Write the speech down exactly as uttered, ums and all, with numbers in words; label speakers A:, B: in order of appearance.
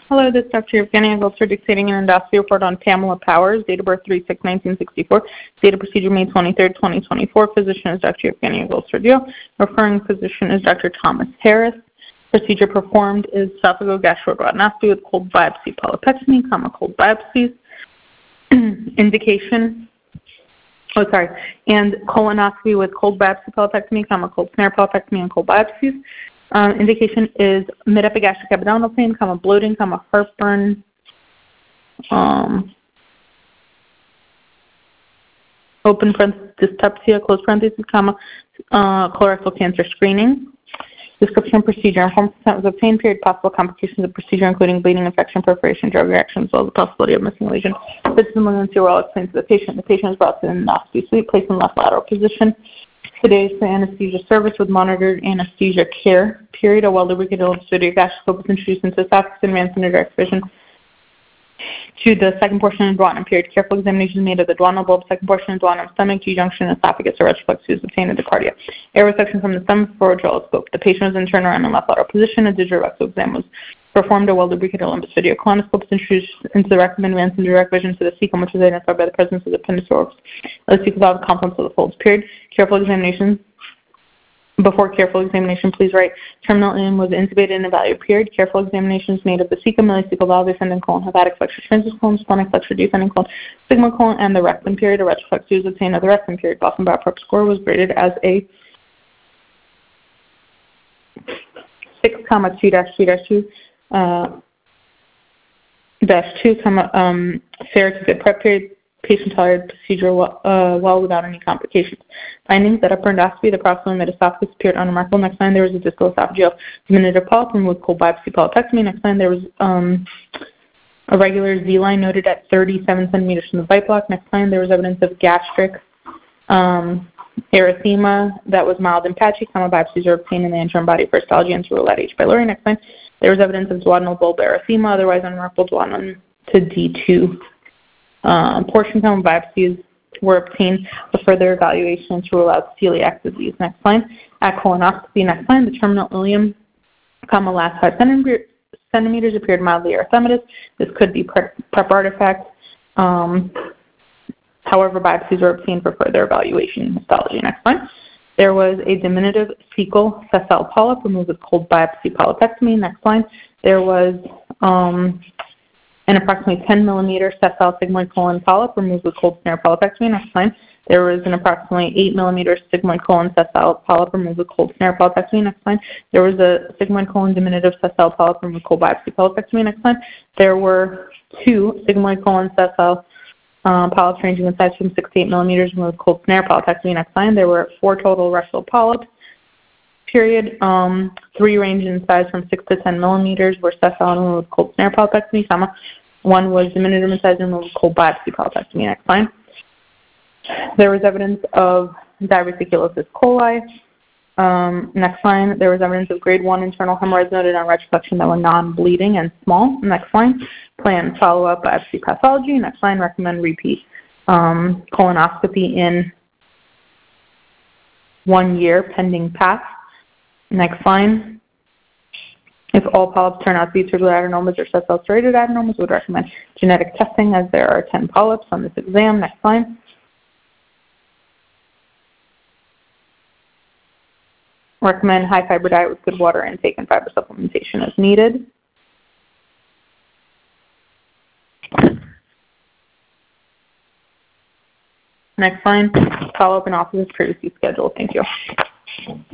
A: Hello, this is Doctor Evgenia Gulser dictating an endoscopy report on Pamela Powers, date of birth three six nineteen sixty-four, date of procedure May twenty-third, twenty twenty-four. Physician is Doctor Evgenia Gulser Dio. Referring physician is Doctor Thomas Harris. Procedure performed is esophagogastroduodenoscopy with cold biopsy polypectomy, comma, cold biopsies. Indication, oh, sorry, and colonoscopy with cold biopsy polypectomy, comma, cold snare polypectomy, and cold biopsies. Um, indication is mid-epigastric abdominal pain, comma, bloating, comma, heartburn, um, open parenthesis, dyspepsia, close parenthesis, comma, uh, colorectal cancer screening. Description procedure. Informed consent was obtained. Period. Possible complications of procedure, including bleeding, infection, perforation, drug reaction, as well as the possibility of missing lesion. Fits and malignancy were all explained to the patient. The patient was brought to the endoscopy suite, placed in left lateral position. Today's the anesthesia service with monitored anesthesia care. Period. A well-lubricated video gastroscope was introduced into esophagus and advanced into direct vision to the second portion of the duodenum. Period. Careful examination is made of the duodenal bulb, second portion of the duodenum, stomach, G-junction, esophagus, or retroflex was obtained at the cardia. Air resection from the stomach before a gyroscope. The patient was in turnaround in left lateral position. A digital rectal exam was performed. A well-lubricated Olympus video colonoscope was introduced into the rectum, advanced into direct vision to the cecum, which was identified by the presence of the appendicitis of the cecal valve, complex of the folds. Period. Careful examination. Before careful examination, please write terminal ileum was intubated and evaluated. Period. Careful examination is made of the cecum, ilicecal valve, ascending colon, hepatic flexure, transverse colon, splenic flexure, descending colon, sigmoid colon, and the rectum. Period. A retroflex was obtained of the rectum. Period. Boston Bioprep score was graded as a six, comma two dash two dash two uh, dash two, comma um, fair to good prep. Period. Patient tolerated procedure well, uh, well without any complications. Findings at upper endoscopy, the proximal mid-esophagus appeared unremarkable. Next line, there was a distal esophageal diminutive polyp removed with cold biopsy polypectomy. Next line, there was um, a regular Z-line noted at thirty-seven centimeters from the bite block. Next line, there was evidence of gastric um, erythema that was mild and patchy. Comma biopsies were obtained in the interim body for histology and to rule out H. pylori. Next line, there was evidence of duodenal bulb erythema, otherwise unremarkable duodenum to D two. Um, portion count biopsies were obtained for further evaluation to rule out celiac disease. Next line, at colonoscopy. Next line, the terminal ileum, comma, last five centimeters appeared mildly erythematous. This could be prep, prep artifact. Um, however, biopsies were obtained for further evaluation in histology. Next line, there was a diminutive fecal sessile polyp removed with cold biopsy polypectomy. Next line, there was um, an approximately ten millimeter sessile sigmoid colon polyp removed with cold snare polypectomy. Next line, there was an approximately eight millimeter sigmoid colon sessile polyp removed with cold snare polypectomy. Next line, there was a sigmoid colon diminutive sessile polyp removed with cold biopsy polypectomy. Next line, there were two sigmoid colon sessile uh, polyps ranging in size from six to eight millimeters removed with cold snare polypectomy. Next line, there were four total rectal polyps. Period. Um, three range in size from six to ten millimeters were sessile and removed with cold snare polypectomy, comma. One was diminutive in size and removed with cold biopsy polypectomy. Next line. There was evidence of diverticulosis coli. Um, next line. There was evidence of grade one internal hemorrhoids noted on retroflexion that were non-bleeding and small. Next line. Plan follow-up biopsy pathology. Next line. Recommend repeat um, colonoscopy in one year pending path. Next line. If all polyps turn out to be tubular adenomas or sessile serrated adenomas, we would recommend genetic testing as there are ten polyps on this exam. Next line. Recommend high fiber diet with good water intake and fiber supplementation as needed. Next line. Follow up in office as previously scheduled. Thank you.